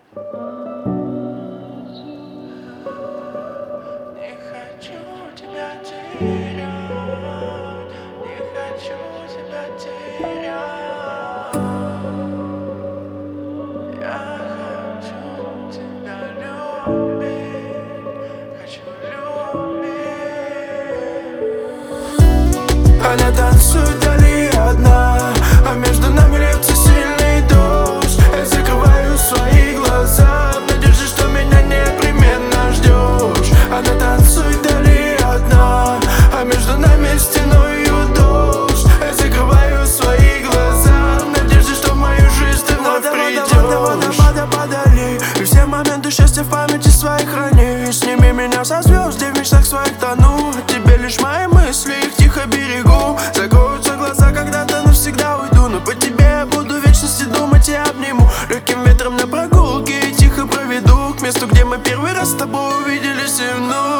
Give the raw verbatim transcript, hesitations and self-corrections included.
Не хочу тебя терять, не хочу тебя терять. Я хочу тебя любить, хочу любить. Она танцует вдали одна, а между нами льется сильный дождь. Я закрываю свои глаза в надежде, что меня непременно ждешь. Она танцует вдали одна, а между нами стеною дождь. Я закрываю свои глаза в надежде, что в мою жизнь ты вновь придешь. Водопадали, и все моменты счастья в памяти своей храни. Сними меня со звезд, где в мечтах своих тону. От тебе лишь мои мысли, их тихо берегу. Закроются глаза, когда-то навсегда уйду, но по тебе я буду в вечности думать и обниму. Легким ветром на прогулке тихо проведу к месту, где мы первый раз с тобой увиделись и вновь.